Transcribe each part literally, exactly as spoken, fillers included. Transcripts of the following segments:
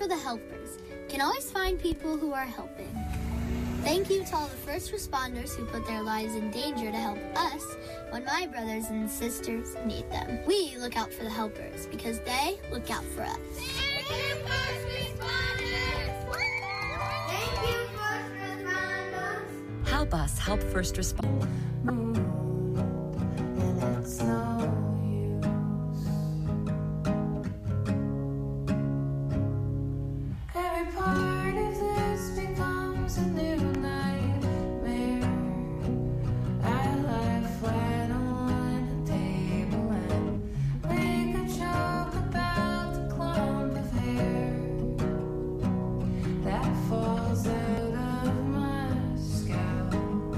for the helpers can always find people who are helping. Thank you to all the first responders who put their lives in danger to help us when my brothers and sisters need them. We look out for the helpers because they look out for us. Thank you, first responders! Thank you, first responders! Help us help first responders. And it's no use. Every part of this becomes a new nightmare. I lie flat on a table and make a joke about the clump of hair that falls out of my scalp.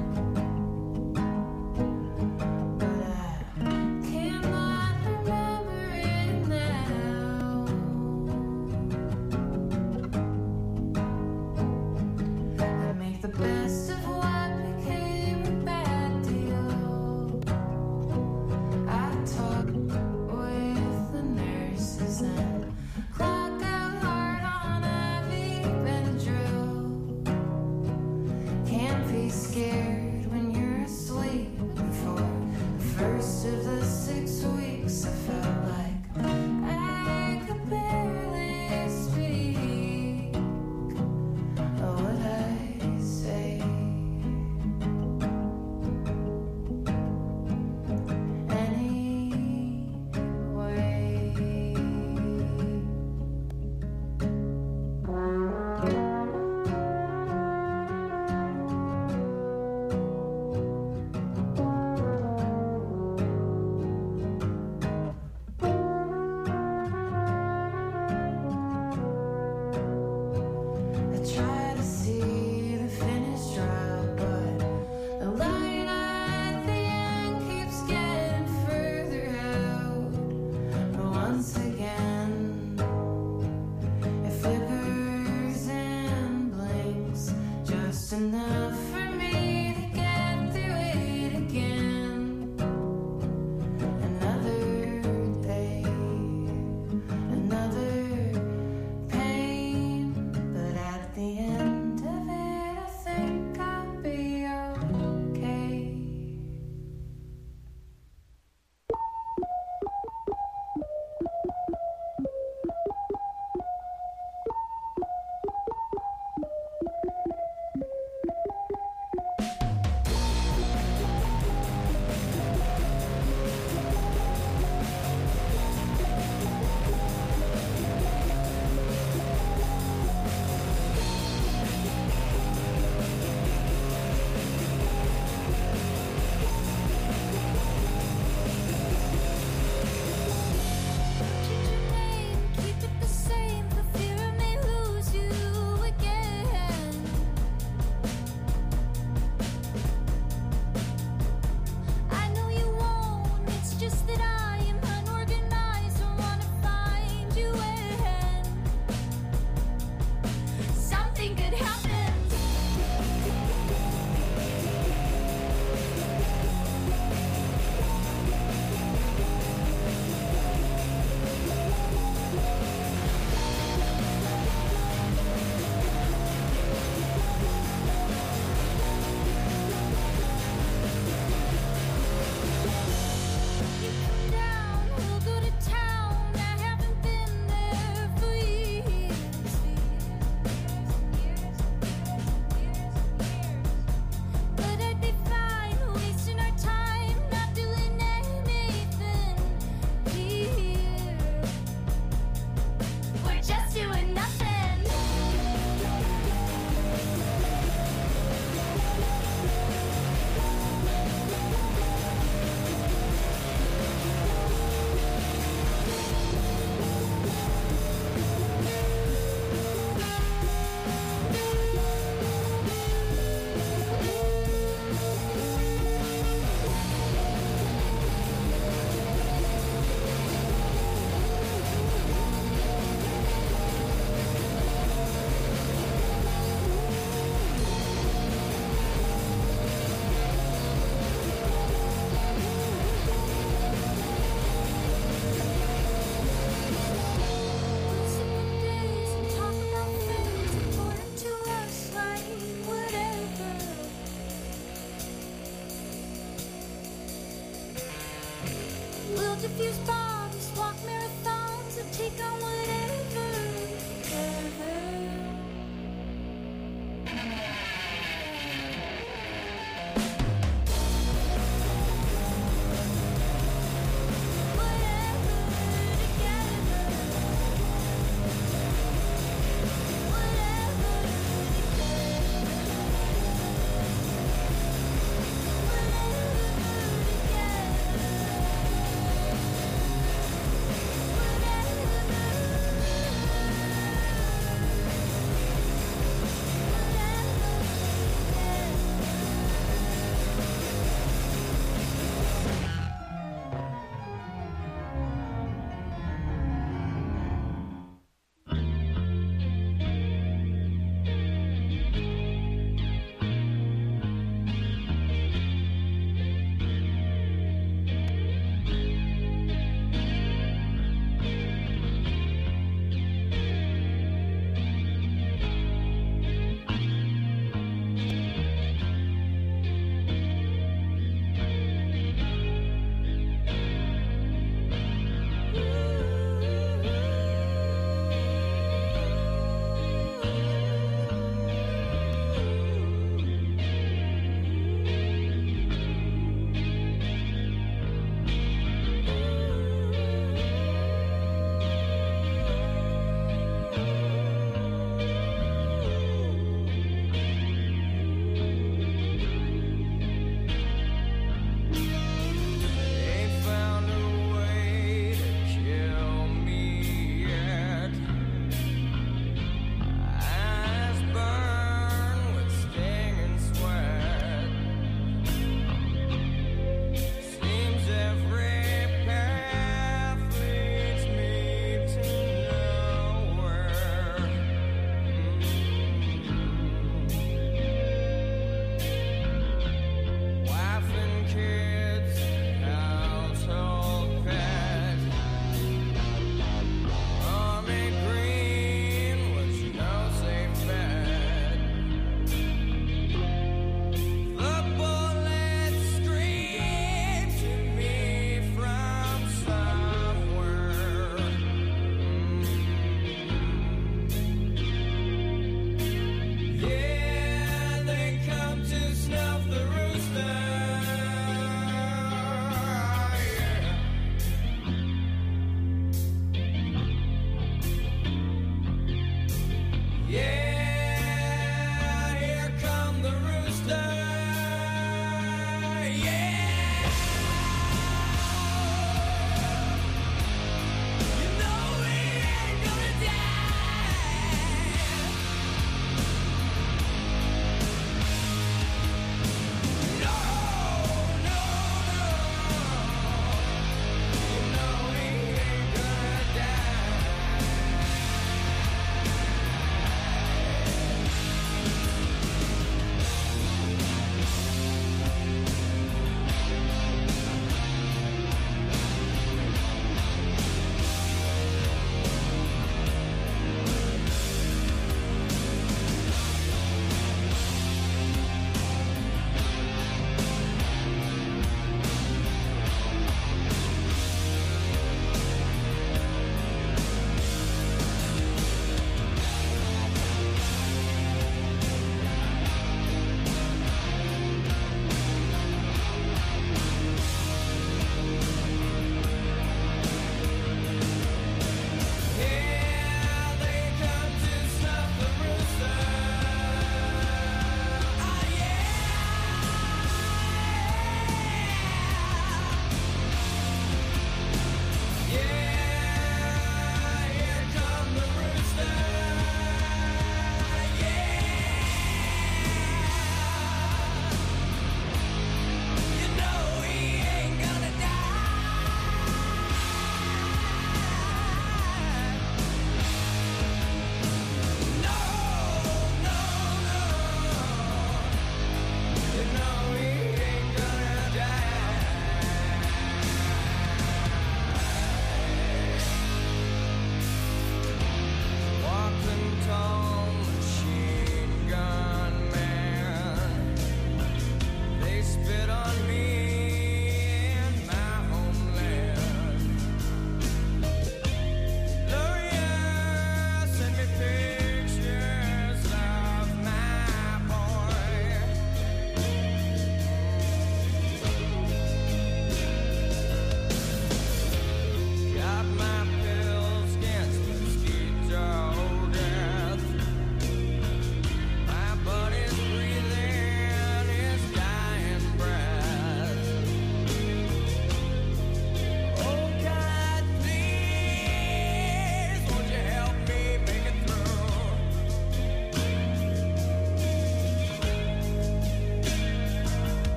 But I cannot remember it now. I make the best of what became a bad deal. I talk with the nurses and clock out hard on I V Benadryl. Can't be scared when you're asleep. And for the first of the six weeks, I felt like I could barely speak. What would I say? I try to see the finish drop, but the light at the end keeps getting further out. But once again, it flickers and blinks just enough for me to get through it again. Another day, another pain, but at the end of it, I think I'll be okay.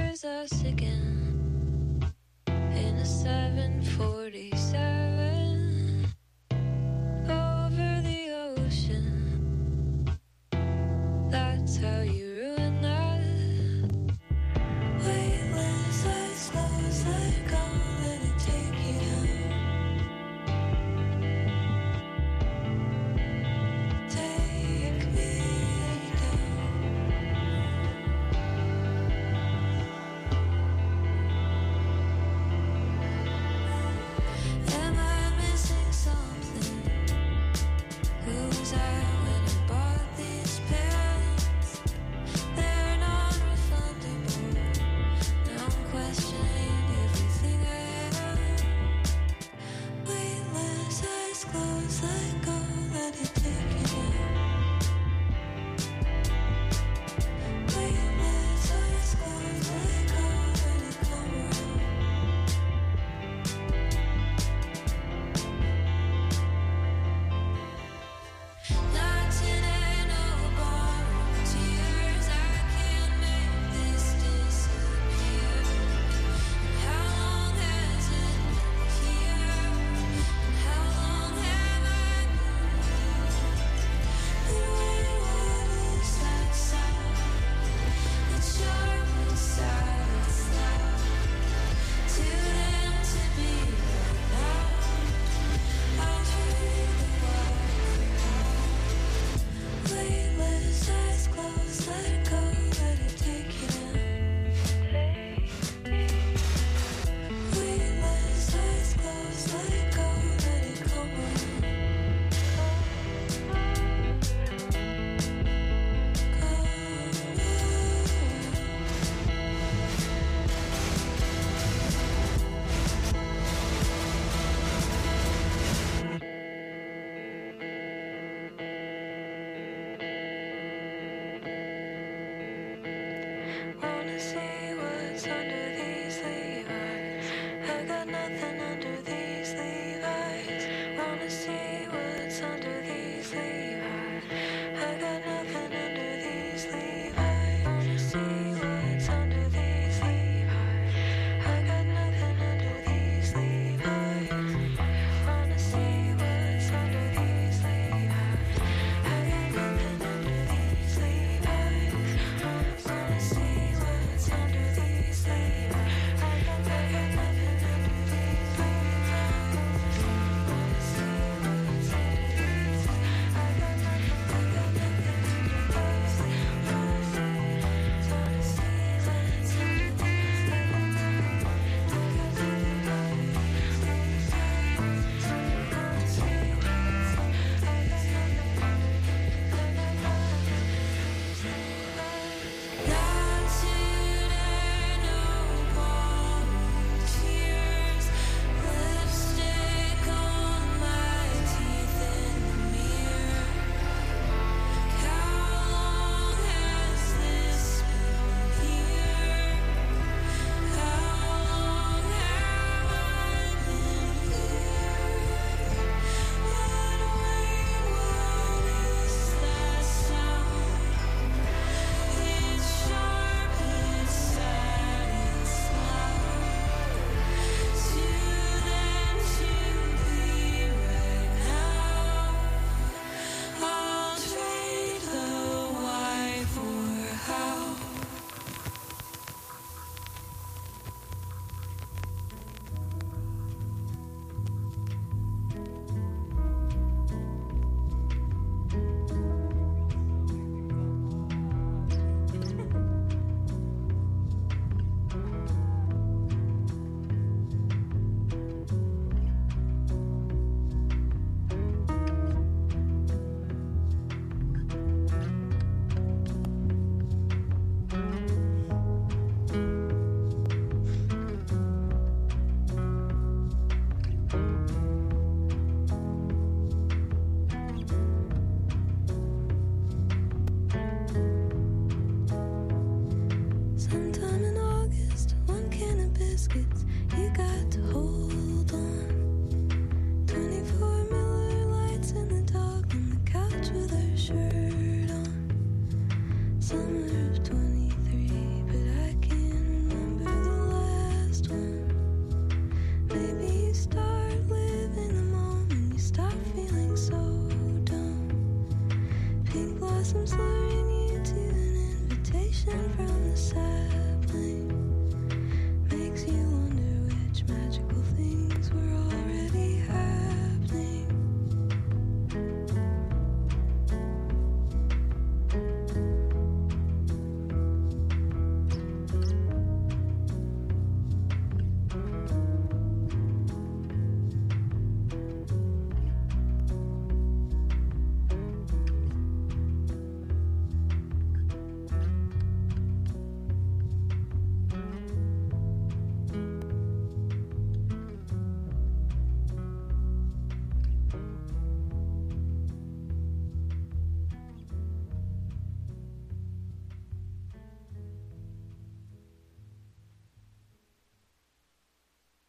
here's us again in a seven forty-seven over the ocean. That's how you ruin that. Weightless, eyes closed, let go, let it take you down. Take me down. And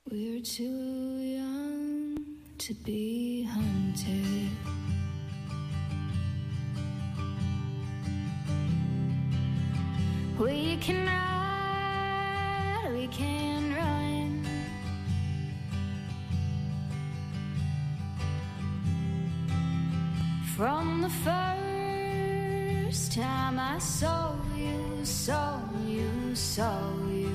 We're too young to be hunted. We can ride, we can run. From the first time I saw you, saw you, saw you,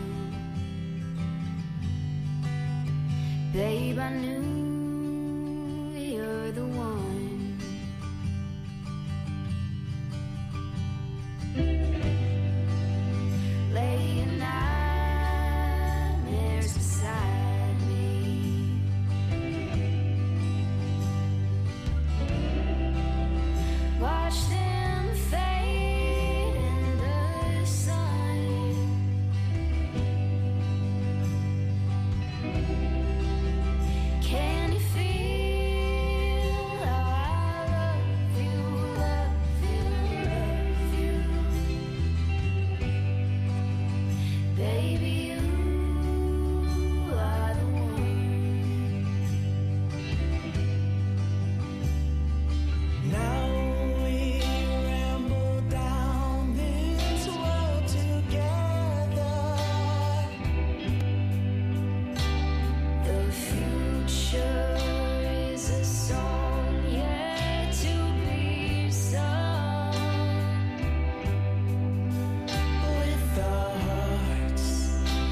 babe, I knew you're the one. Laying nightmares beside me. Watch them fade in the sun. Can you feel how I love you, love you, love you? Baby, you are the one. Now we ramble down this road together. The future is a song yet to be sung. With our hearts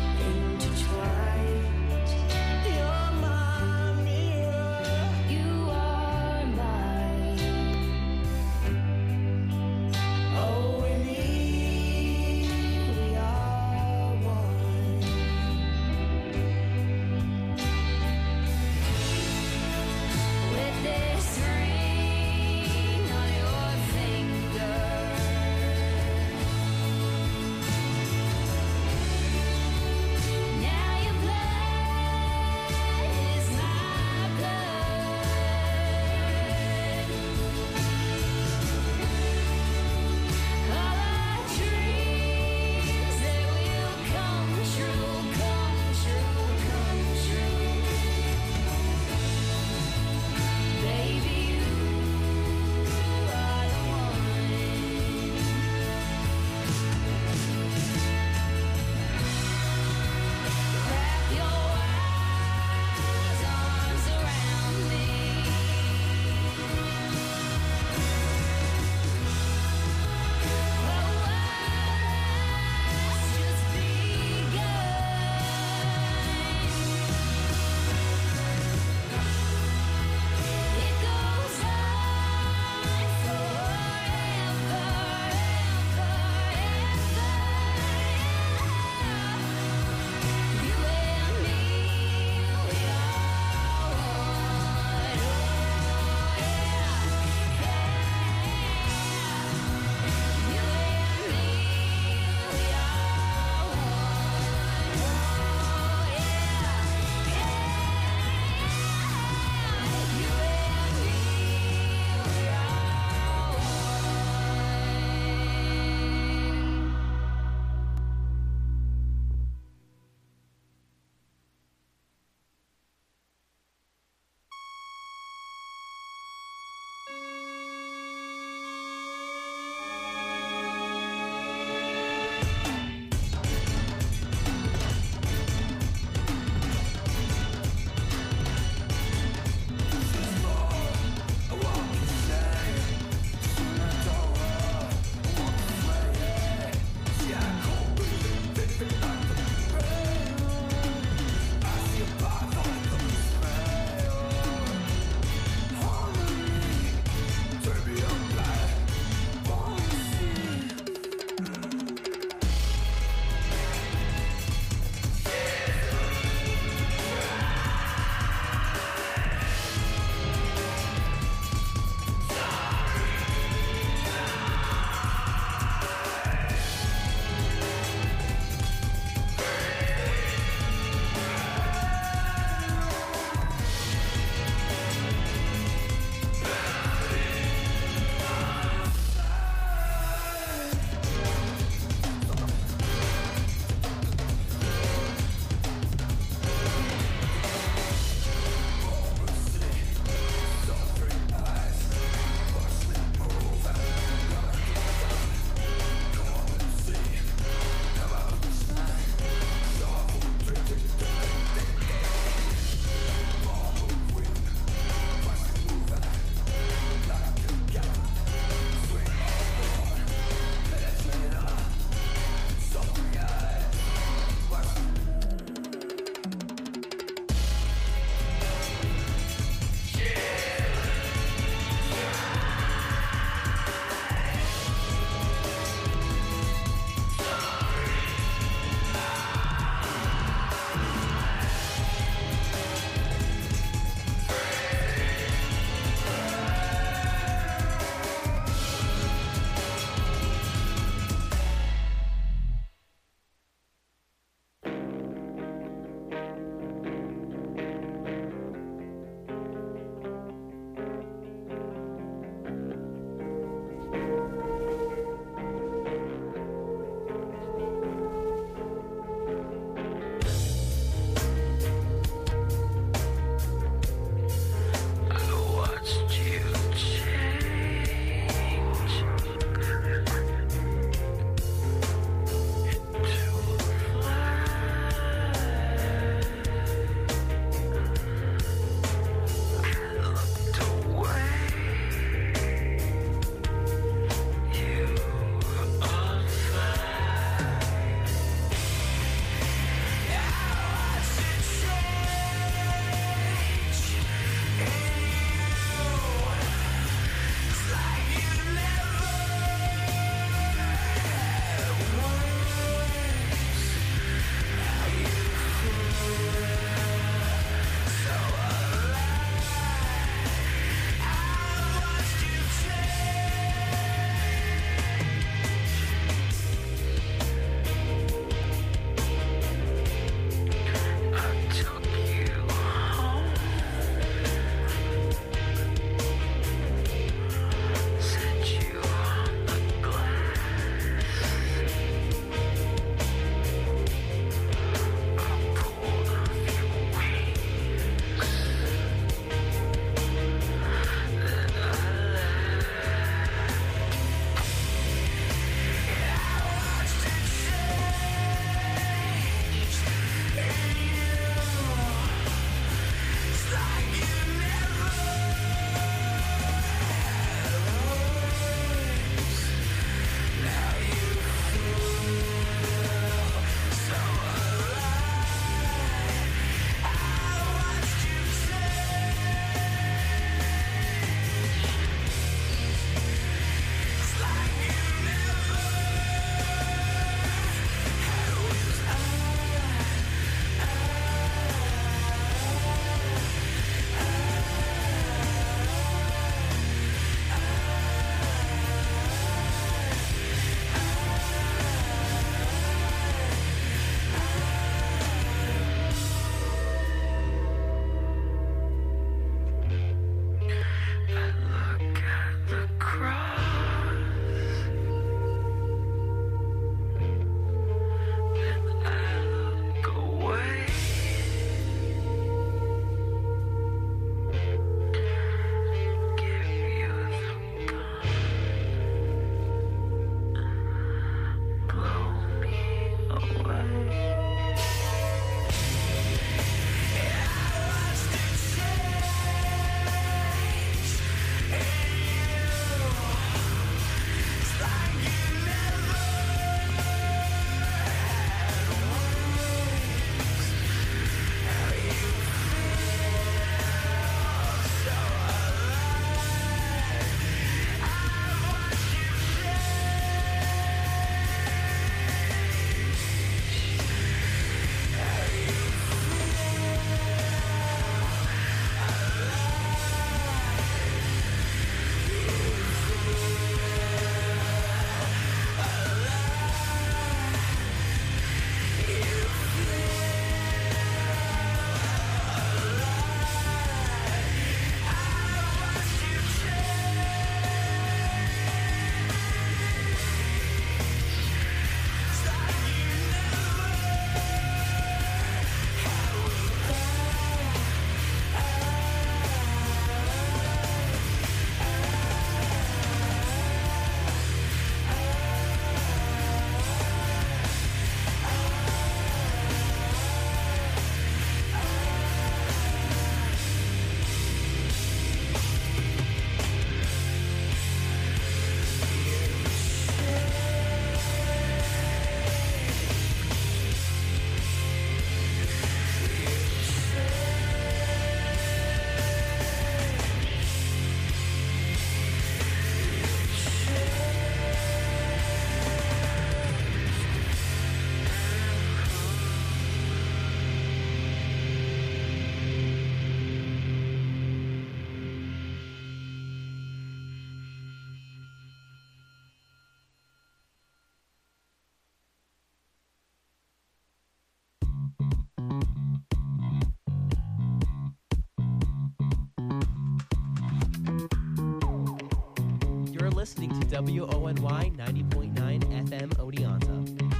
listening to W O N Y ninety point nine F M Oneonta.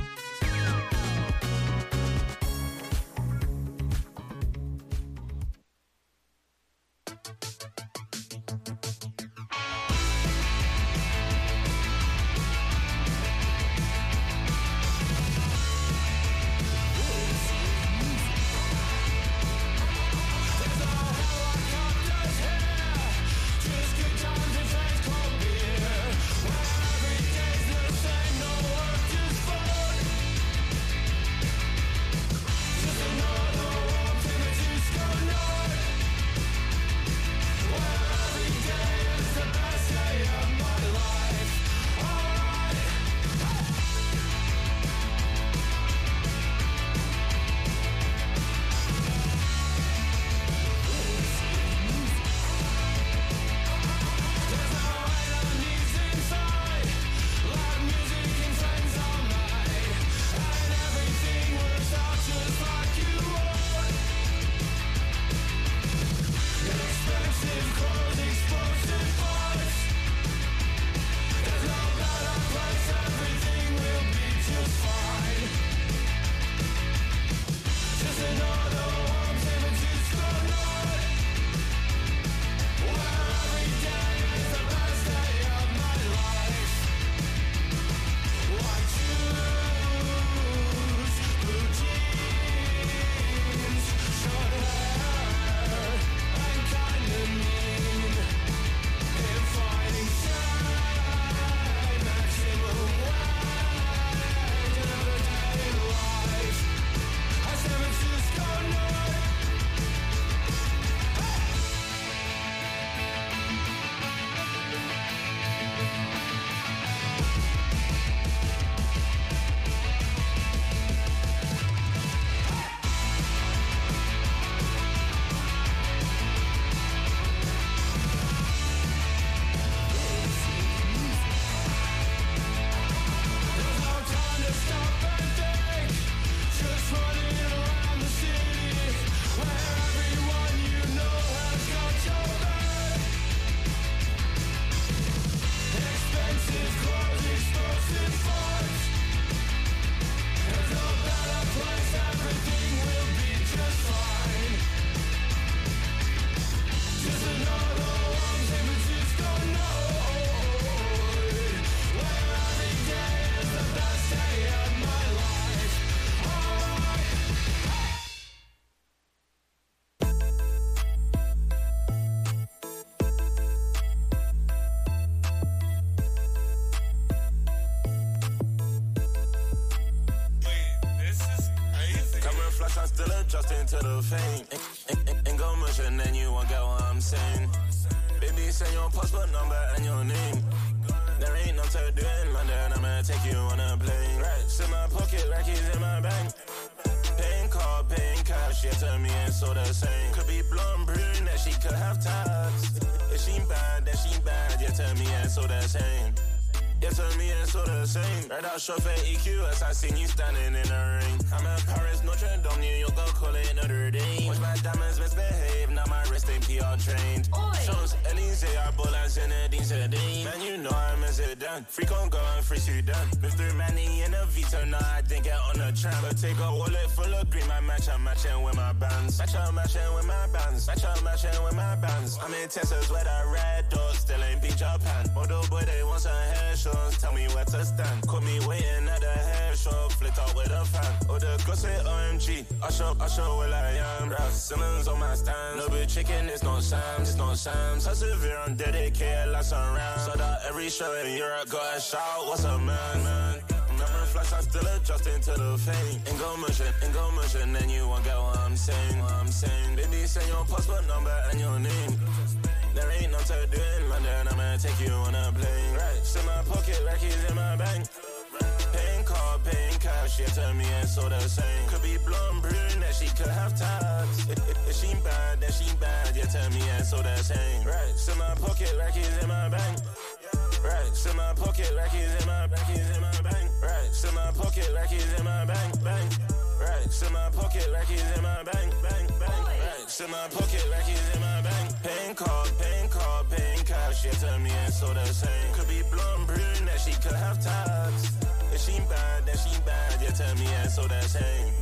adjusting to the fame. Ain't, ain't, ain't go much and then you won't get what I'm saying. Baby, send your passport number and your name. There ain't no to do in London, I'ma take you on a plane. Racks in my pocket, rackies in my bank. Paying card, paying cash, yeah, to me it's all the same. Could be blonde, brunette, she could have tats. If she bad, then she bad, yeah, to me it's all the same. Yeah, to me it's all the same. Right out shop at E Q S, I seen you standing in the rain. I'm in Paris, Notre Dame, New York, I'll call it Notre Dame. Watch my diamonds misbehave, now my wrist ain't P R trained. Shows Elysee, I ball as Zinedine Zidane. Man, you know I'm a Zidane. Freak on go and free Sudan. Move through Manny in a Vito, now I didn't get on the tram. But take a wallet full of green, my match, I'm matching with my bands. Match, I'm matching with my bands. Match, I'm matching with my bands. I'm in Texas where the red doors still ain't beat Japan. Although boy, they want some hair show. Tell me where to stand. Caught me waiting at the hair shop. Flicked out with a fan. Oh, the gloss it O M G. I show, I show where I am. Ralph Simmons on my stand. No big chicken, it's not Sam's, it's not Sam's. Persevere, I'm dedicated, last around. So that every show in Europe got a shout. What's up, man, man? Remember flash, I'm still adjusting to the fame. Ain't go motion, ain't go motion, then you won't get what I'm saying. What I'm saying. Baby, send your passport number and your name. There ain't no to do in London, I'ma take you on a plane. Racks in my pocket, rackies in my bank. Paying card, paying cash, yeah, to me it's all the same. Could be blonde, brunette, she could have tats. If, if, if she bad, then she bad, yeah, to me it's all the same. Racks in my pocket, rackies in my bank. Racks in my pocket, rackies in my rackies in my bank. Racks in my pocket, rackies in my bank, bank. Racks in my pocket, rackies in my bank, bank, bank. Racks in my pocket, rackies in my bank. Paying card, paying card, paying cash, She turned me and so the same. Could be blonde, brunette, she could have tabs. If she bad, then she bad. You tell me and so the same.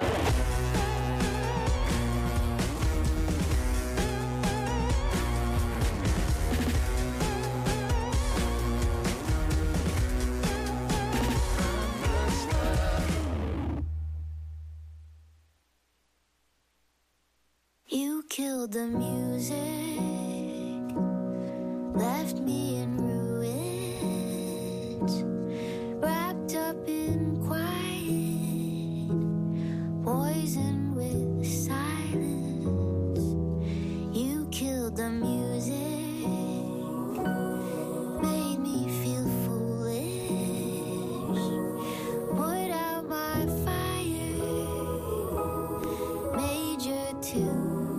You killed the music, left me in ruins, wrapped up in quiet, poisoned with silence. You killed the music, made me feel foolish, put out my fire, major to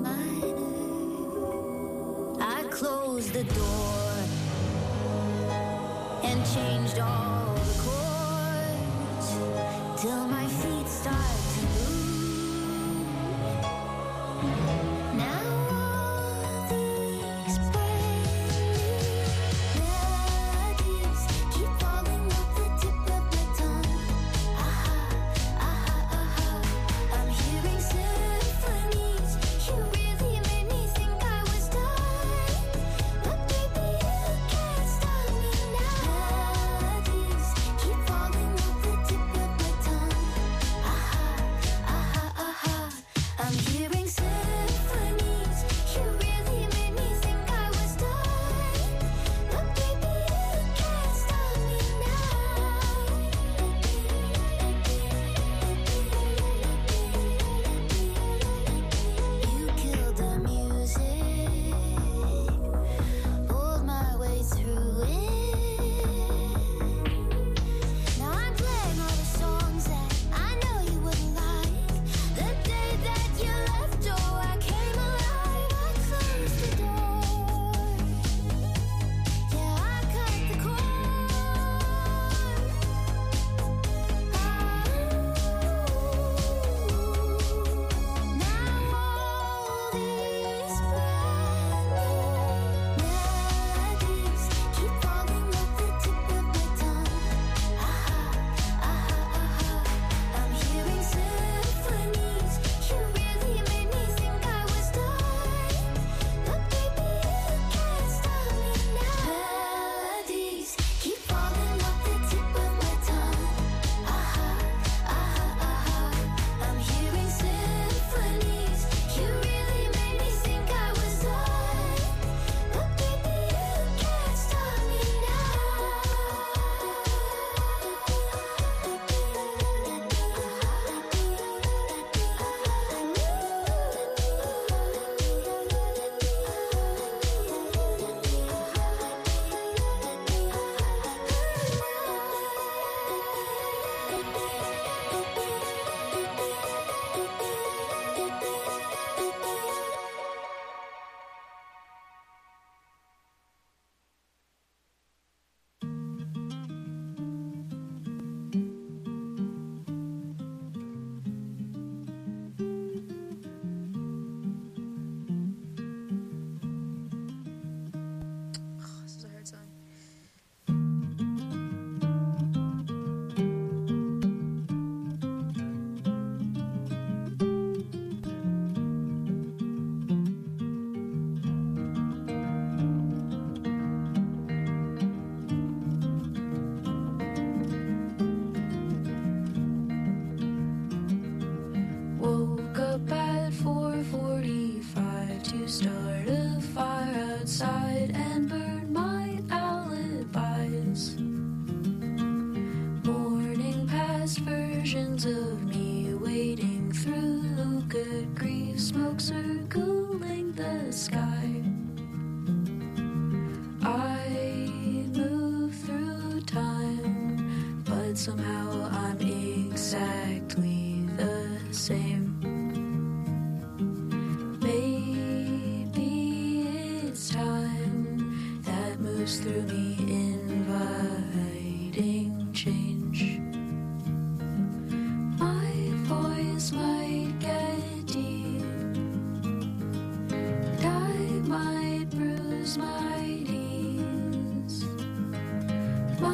closed the door and changed all the chords till my feet start to move. Now all these brand new melodies keep falling off the tip of my tongue. Aha, aha, aha, I'm hearing symphonies. You really made me think I was done.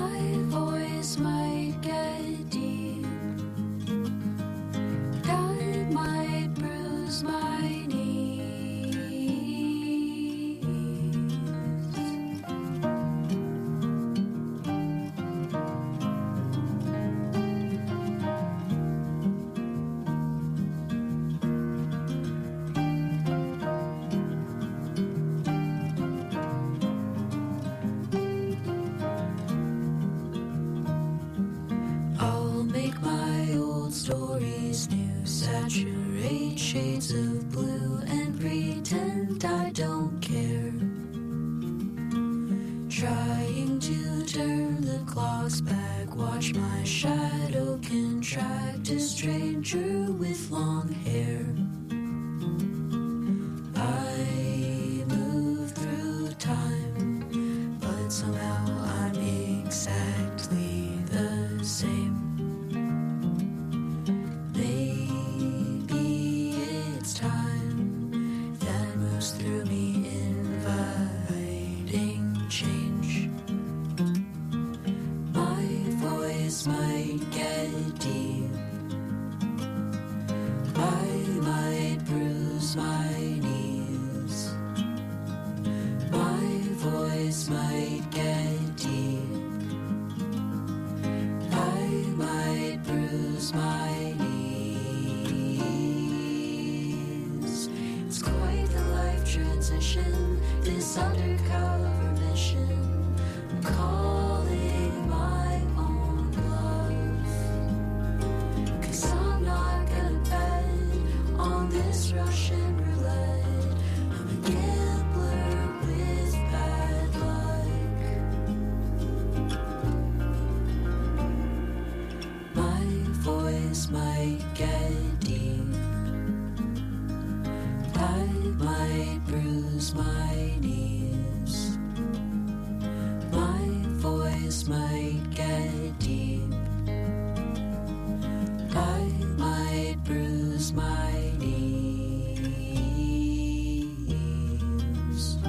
Might get deep. God Saturate shades of blue and pretend I don't care. Trying to turn the clocks back, watch my shadow contract, a stranger with long hair. I move through time, but somehow I'm exactly the same. Maybe it's time that moves through me, inviting change. My voice might get deep, I might bruise my knees. My voice might get deep, I might bruise my knees. It's quite the life transition, this undercover mission. I'm calling my own bluff, 'cause I'm not gonna bet on this Russian roulette. I'm a gambler with bad luck. My voice might get deep, I might bruise my knees. My voice might get deep, I might bruise my knees.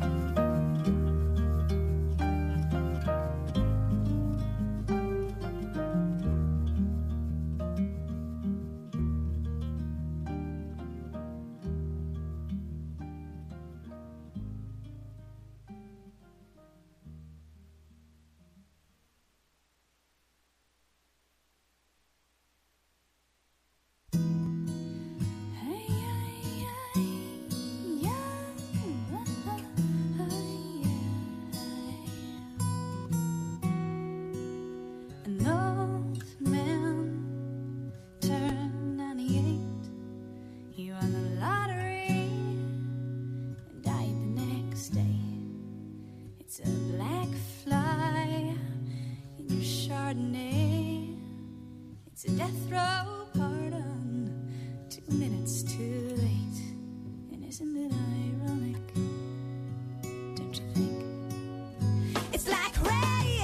An old man turned ninety-eight. He won the lottery and died the next day. It's a black fly in your Chardonnay. It's a death row pardon, two minutes too late. And isn't it ironic? Don't you think? It's like rain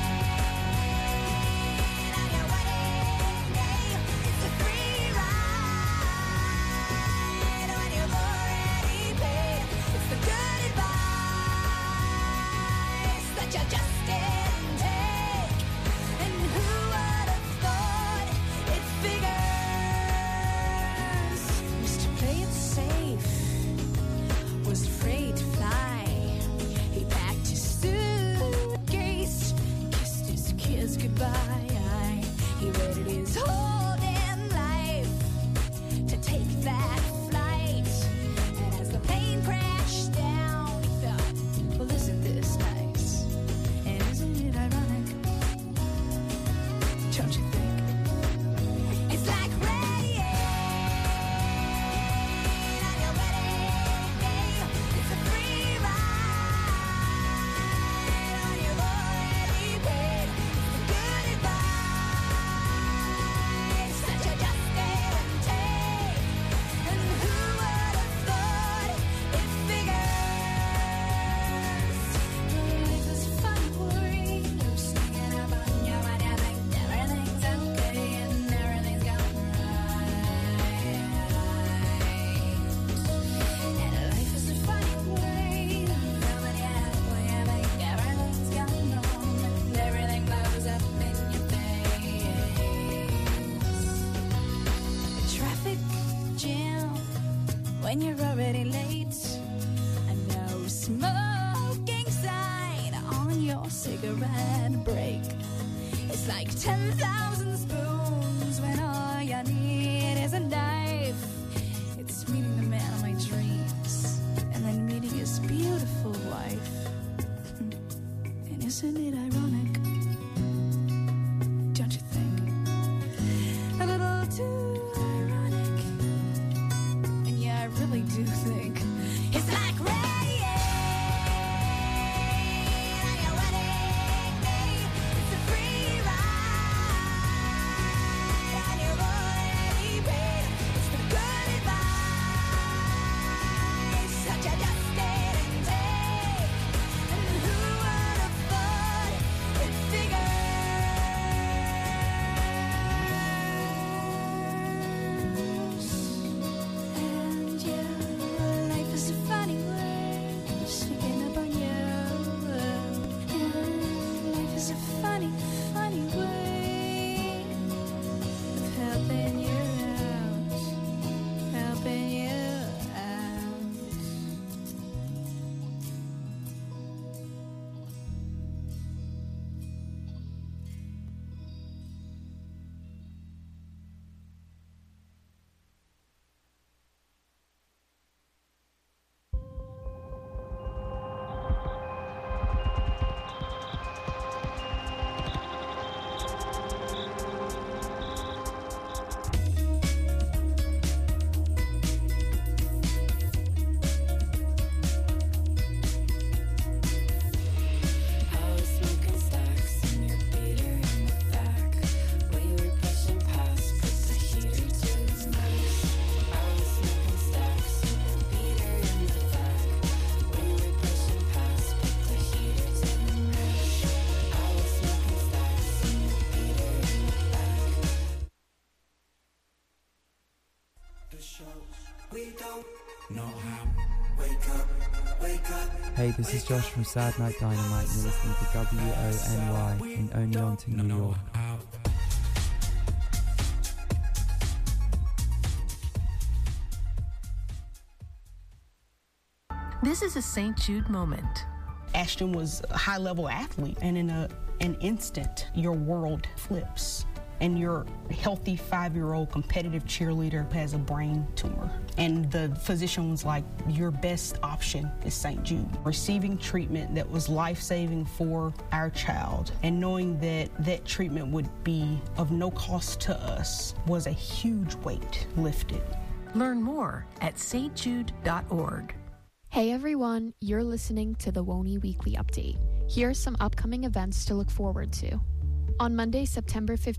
on your wedding day. It's a free ride when you've already paid. It's the good advice that you just didn't take. And who would have thought it figures? Used to play it safe, was afraid to fly. He packed his suitcase, kissed his kids goodbye. He waited his whole damn life to take that flight. And as the plane crashed down, he thought, well, isn't this nice? And isn't it ironic? Don't you think? It's like rain on your wedding day. It's a free ride when you've already paid. The good advice that you just didn't take. And who would have thought it figures? Life is fun for you, sneaking up on you when you think everything's okay and everything's going right. And life is a funny way, nobody has when you think everything's going wrong and everything blows up in your face. A traffic jam when you're already late. A no smoking sign on your cigarette break. It's like ten thousand spoons when all you need is a knife. It's meeting the man of my dreams and then meeting his beautiful wife. And isn't it ironic? Don't you think? A little too ironic. We don't know how. Wake up, wake up. Hey, this is Josh from Sad Night Dynamite, and you're listening to W O N Y in Oneonta, New York. This is a Saint Jude moment. Ashton was a high-level athlete, and in a, an instant, your world flips. And your healthy five-year-old competitive cheerleader has a brain tumor. And the physician was like, your best option is Saint Jude. Receiving treatment that was life-saving for our child and knowing that that treatment would be of no cost to us was a huge weight lifted. Learn more at s t jude dot org. Hey everyone, you're listening to the W O N Y Weekly Update. Here are some upcoming events to look forward to. On Monday, September fifteenth,